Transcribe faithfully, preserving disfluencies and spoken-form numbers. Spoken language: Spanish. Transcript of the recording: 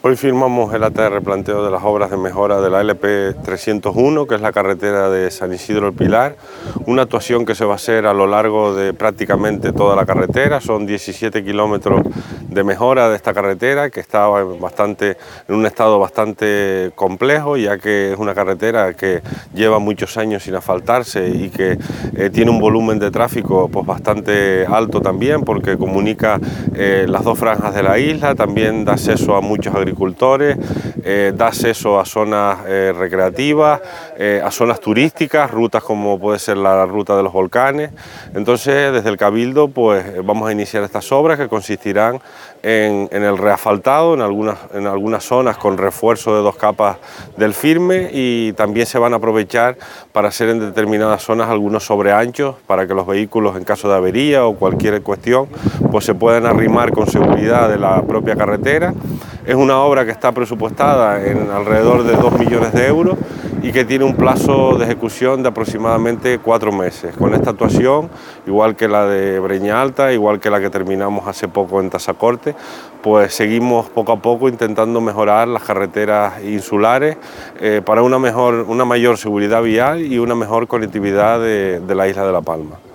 Hoy firmamos el acta de replanteo de las obras de mejora de la L P trescientos uno, que es la carretera de San Isidro del Pilar, una actuación que se va a hacer a lo largo de prácticamente toda la carretera. Son diecisiete kilómetros de mejora de esta carretera, que está bastante, en un estado bastante complejo, ya que es una carretera que lleva muchos años sin asfaltarse y que eh, tiene un volumen de tráfico pues, bastante alto también, porque comunica eh, las dos franjas de la isla, también da acceso a muchos agricultores agricultores, eh, da acceso a zonas eh, recreativas, eh, a zonas turísticas, rutas como puede ser la ruta de los volcanes. Entonces, desde el Cabildo, pues vamos a iniciar estas obras que consistirán en, en el reasfaltado, en algunas, en algunas zonas con refuerzo de dos capas del firme, y también se van a aprovechar para hacer en determinadas zonas algunos sobreanchos para que los vehículos, en caso de avería o cualquier cuestión, pues se puedan arrimar con seguridad de la propia carretera. Es una obra que está presupuestada en alrededor de dos millones de euros y que tiene un plazo de ejecución de aproximadamente cuatro meses. Con esta actuación, igual que la de Breña Alta, igual que la que terminamos hace poco en Tazacorte, pues seguimos poco a poco intentando mejorar las carreteras insulares eh, para una, mejor, una mayor seguridad vial y una mejor conectividad de, de la isla de La Palma.